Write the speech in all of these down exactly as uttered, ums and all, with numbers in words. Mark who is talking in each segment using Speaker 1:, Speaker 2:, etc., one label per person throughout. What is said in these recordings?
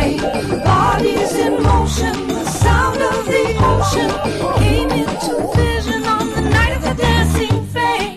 Speaker 1: flame. Bodies in motion, the sound of the ocean came into vision on the night of the dancing flame.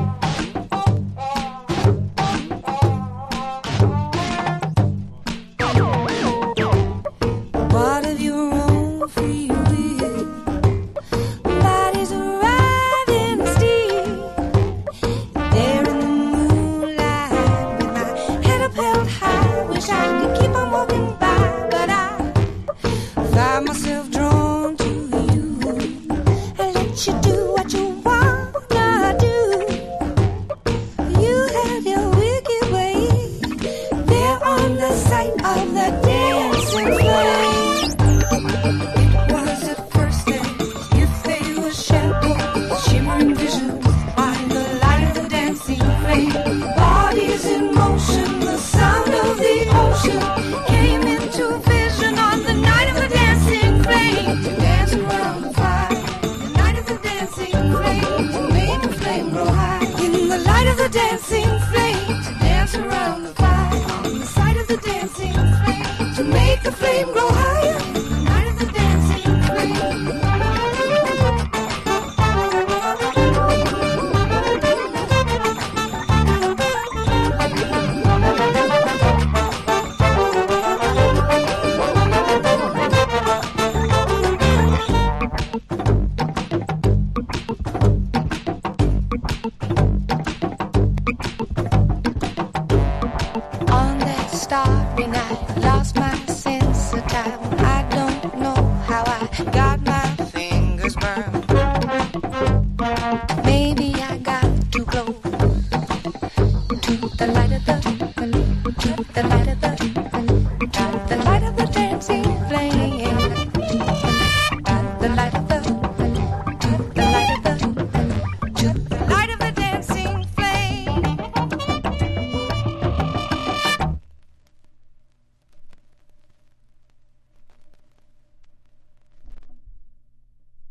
Speaker 1: What of your own free will? Bodies arrived in the steel. There in the moonlight with my head up held high. Wish I could keep on walking by, but I find myself drawn to you. I let you do what you wanna do. You had your wicked way there on the site of the dancing flame. It was at first as if they were shadows, shimmering visions by the light of the dancing flame. Bodies in motion, the sound of the ocean came into vision on the night of the dancing flame. To dance around the fire, the night of the dancing flame. To make the flame grow high in the light of the dancing flame. To dance around the fire on the side of the dancing flame. To make the flame grow higher, the night of the dancing flame. On that starry night, lost my sense of time. I don't know how I got my